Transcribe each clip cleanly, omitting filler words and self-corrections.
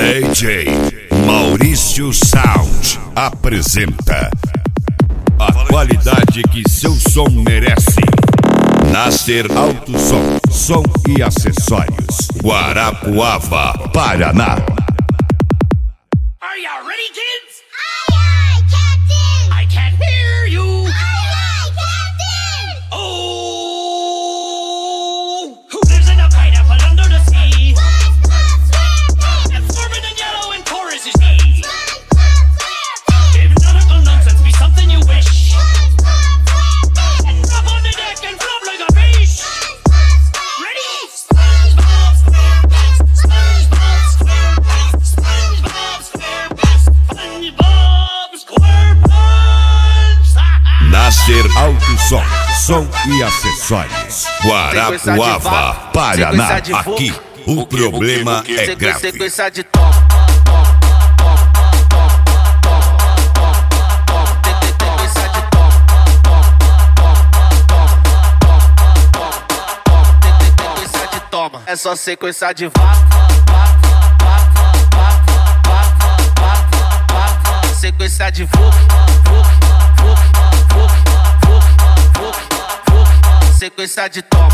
DJ Maurício Sound apresenta a qualidade que seu som merece. Nascer Alto Som e Acessórios, Guarapuava, Paraná. Are you ready, kids? Aye, aye, Captain! I can't hear you. Aye, aye, Captain! Oh, who lives in a pineapple under the sea? SpongeBob SquarePants! And Foreman and yellow and porous is he. SpongeBob SquarePants! If nautical nonsense be something you wish, SpongeBob SquarePants! and drop on the deck and flop like a fish. Ready? SpongeBob SquarePants! SpongeBob SquarePants! SpongeBob SquarePants! SpongeBob SquarePants! Nascer Alto Som e Acessórios, Guarapuava, Paraná. Aqui o problema é grave. Sequência de tom. É só sequência de sequência de sequência de toma.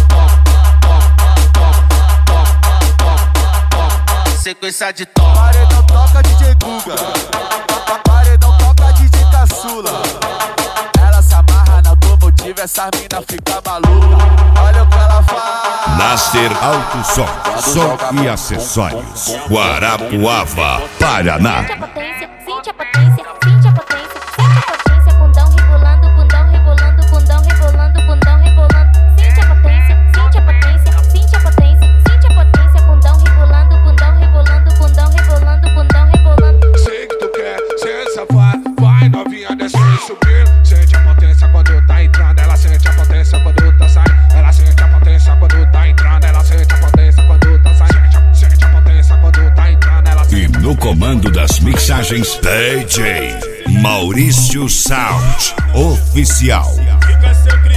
Sequência de toma. Paredão toca DJ Guga, paredão toca DJ Caçula. Ela se amarra na automotiva, essa mina fica maluca. Olha o que ela faz. Nascer Alto Som e Acessórios, Guarapuava, Paraná. Sente a potência, sente a potência, sente a potência, sente a potência, bundão rebolando, bundão rebolando, bundão rebolando, bundão rebolando. Sente a potência, sente a potência, sente a potência, sente a potência, bundão rebolando, bundão rebolando, bundão rebolando, bundão rebolando. Sei que tu quer, sente safado, vai novinha descendo e subindo. Sente a potência quando tá entrando, ela sente a potência quando tá saindo. Ela sente a potência quando tá entrando, ela sente a potência quando tá saindo. Sente a potência quando tá entrando, ela E sente. no comando das mixagens, DJ Maurício Sound Oficial. Fica seu